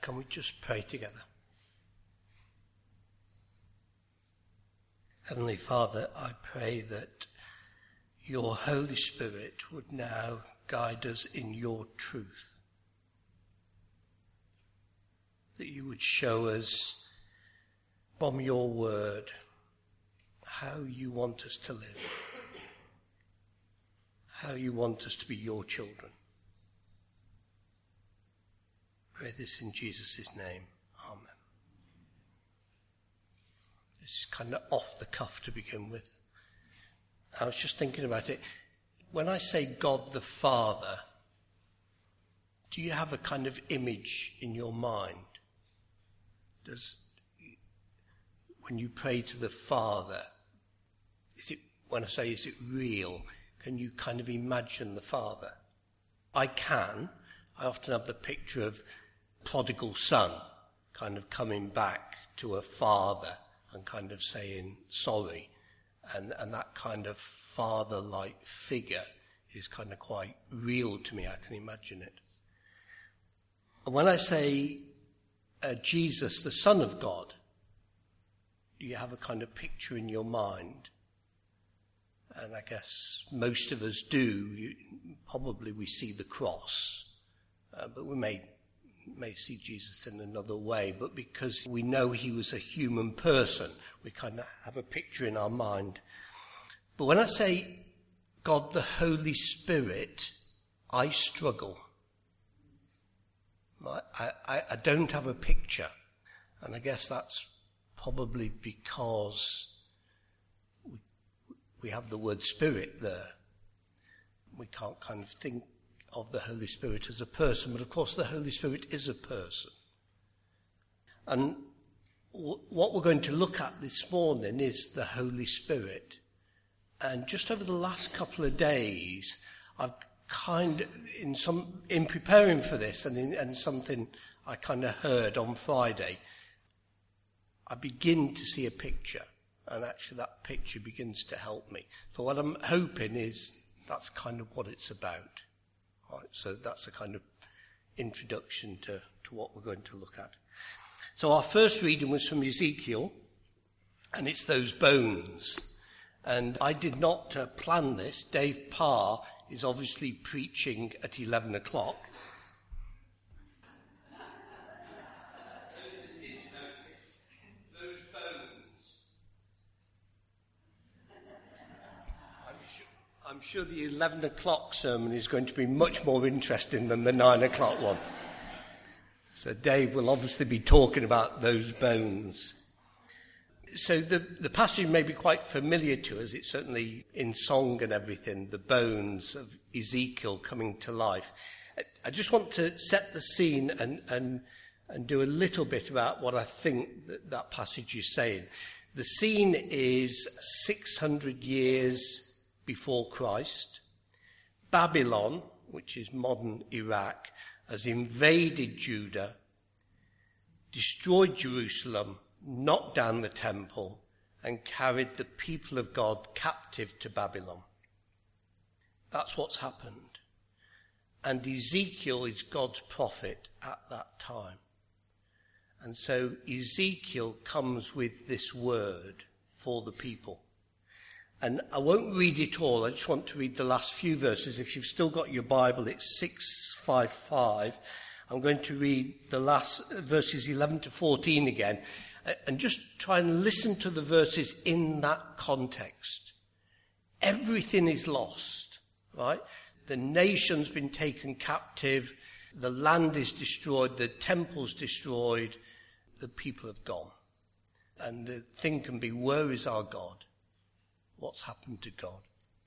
Can we just pray together? Heavenly Father, I pray that your Holy Spirit would now guide us in your truth. That you would show us from your word how you want us to live. How you want us to be your children. Pray this in Jesus' name. Amen. This is kind of off the cuff to begin with. I was just thinking about it. When I say God the Father, do you have a kind of image in your mind? When you pray to the Father, is it real? Can you kind of imagine the Father? I can. I often have the picture of prodigal son kind of coming back to a father and kind of saying sorry. And that kind of father-like figure is kind of quite real to me. I can imagine it. And when I say Jesus, the Son of God, do you have a kind of picture in your mind? And I guess most of us do. Probably we see the cross, but we may see Jesus in another way. But because we know he was a human person, we kind of have a picture in our mind. But when I say God the Holy Spirit, I struggle. I don't have a picture. And I guess that's probably because we have the word Spirit there. We can't kind of think of the Holy Spirit as a person, but of course the Holy Spirit is a person. And what we're going to look at this morning is the Holy Spirit. And just over the last couple of days, I've kind of, in preparing for this and something I kind of heard on Friday, I begin to see a picture. And actually that picture begins to help me. So what I'm hoping is that's kind of what it's about. Right, so that's a kind of introduction to what we're going to look at. So our first reading was from Ezekiel, and it's those bones. And I did not plan this. Dave Parr is obviously preaching at 11 o'clock. I'm sure the 11 o'clock sermon is going to be much more interesting than the 9 o'clock one. So Dave will obviously be talking about those bones. So the passage may be quite familiar to us. It's certainly in song and everything, the bones of Ezekiel coming to life. I just want to set the scene and do a little bit about what I think that passage is saying. The scene is 600 years before Christ. Babylon, which is modern Iraq, has invaded Judah, destroyed Jerusalem, knocked down the temple, and carried the people of God captive to Babylon. That's what's happened. And Ezekiel is God's prophet at that time. And so Ezekiel comes with this word for the people. And I won't read it all. I just want to read the last few verses. If you've still got your Bible, it's 655. I'm going to read the last verses 11 to 14 again. And just try and listen to the verses in that context. Everything is lost, right? The nation's been taken captive. The land is destroyed. The temple's destroyed. The people have gone. And the thing can be, where is our God? What's happened to God?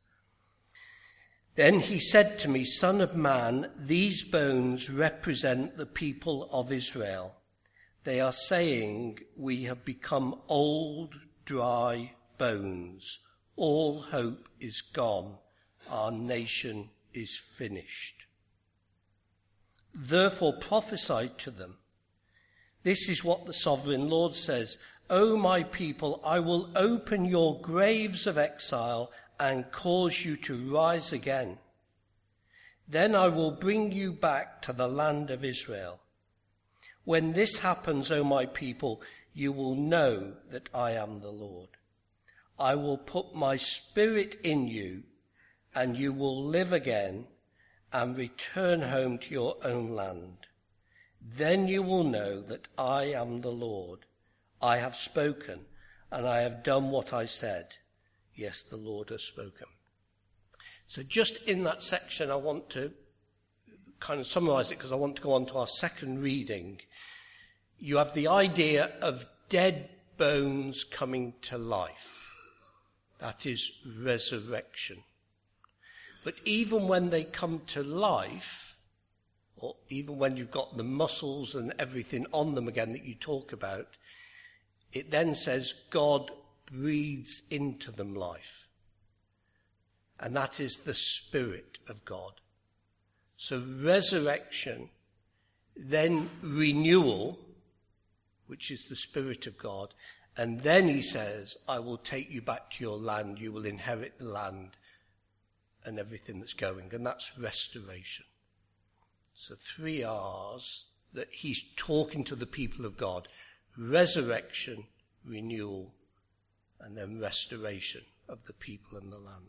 Then he said to me, Son of man, these bones represent the people of Israel. They are saying, we have become old, dry bones. All hope is gone. Our nation is finished. Therefore prophesy to them. This is what the sovereign Lord says. O my people, I will open your graves of exile and cause you to rise again. Then I will bring you back to the land of Israel. When this happens, O my people, you will know that I am the Lord. I will put my spirit in you, and you will live again and return home to your own land. Then you will know that I am the Lord. I have spoken, and I have done what I said. Yes, the Lord has spoken. So just in that section, I want to kind of summarize it because I want to go on to our second reading. You have the idea of dead bones coming to life. That is resurrection. But even when they come to life, or even when you've got the muscles and everything on them again that you talk about, it then says God breathes into them life. And that is the Spirit of God. So resurrection, then renewal, which is the Spirit of God, and then he says, I will take you back to your land, you will inherit the land and everything that's going, and that's restoration. So 3 R's that he's talking to the people of God: resurrection, renewal, and then restoration of the people and the land.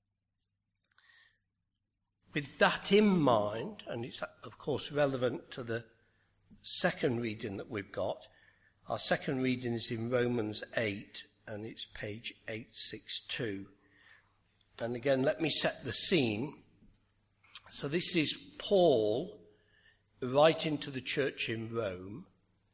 With that in mind, and it's of course relevant to the second reading that we've got, our second reading is in Romans 8, and it's page 862. And again, let me set the scene. So this is Paul writing to the church in Rome.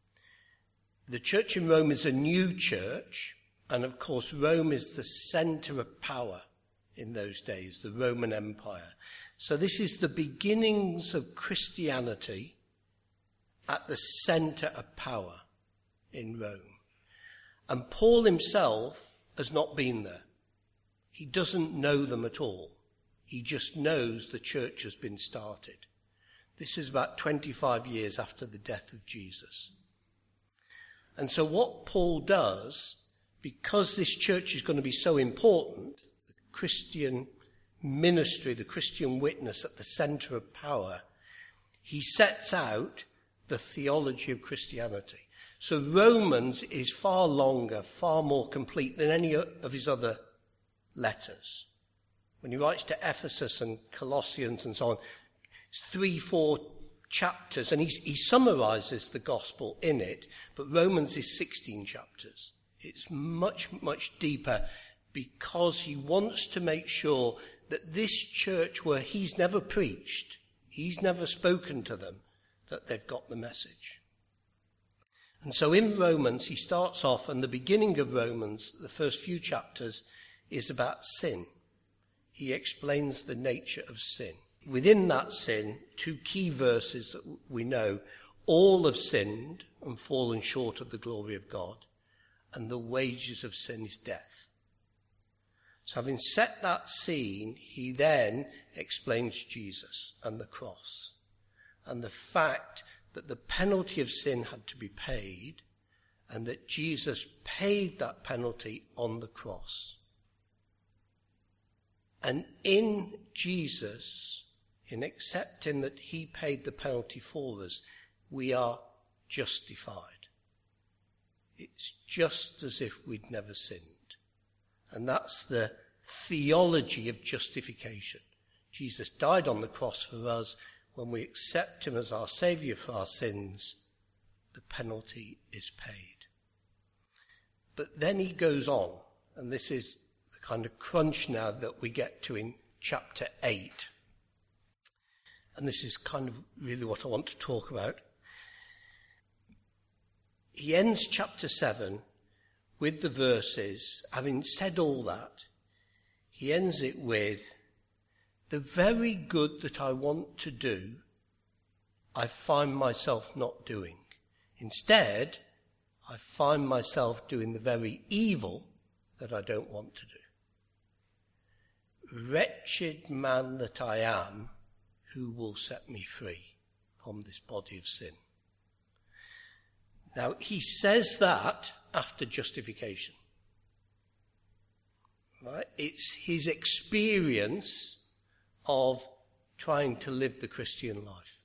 The church in Rome is a new church, and of course Rome is the centre of power in those days, the Roman Empire. So this is the beginnings of Christianity at the centre of power in Rome. And Paul himself has not been there. He doesn't know them at all. He just knows the church has been started. This is about 25 years after the death of Jesus. And so what Paul does, because this church is going to be so important, the Christian ministry, the Christian witness at the centre of power, he sets out the theology of Christianity. So Romans is far longer, far more complete than any of his other letters. When he writes to Ephesus and Colossians and so on, it's 3-4 chapters, and he summarises the gospel in it, but Romans is 16 chapters. It's much, much deeper because he wants to make sure that this church where he's never preached, he's never spoken to them, that they've got the message. And so in Romans, he starts off, and the beginning of Romans, the first few chapters, is about sin. He explains the nature of sin. Within that sin, 2 key verses that we know: all have sinned and fallen short of the glory of God, and the wages of sin is death. So having set that scene, he then explains Jesus and the cross, and the fact that the penalty of sin had to be paid, and that Jesus paid that penalty on the cross. And in Jesus, in accepting that he paid the penalty for us, we are justified. It's just as if we'd never sinned. And that's the theology of justification. Jesus died on the cross for us. When we accept him as our saviour for our sins, the penalty is paid. But then he goes on, and this is the kind of crunch now that we get to in chapter 8. And this is kind of really what I want to talk about. He ends chapter 7 with the verses, having said all that, he ends it with, the very good that I want to do, I find myself not doing. Instead, I find myself doing the very evil that I don't want to do. Wretched man that I am, who will set me free from this body of sin? Now, he says that after justification. Right? It's his experience of trying to live the Christian life.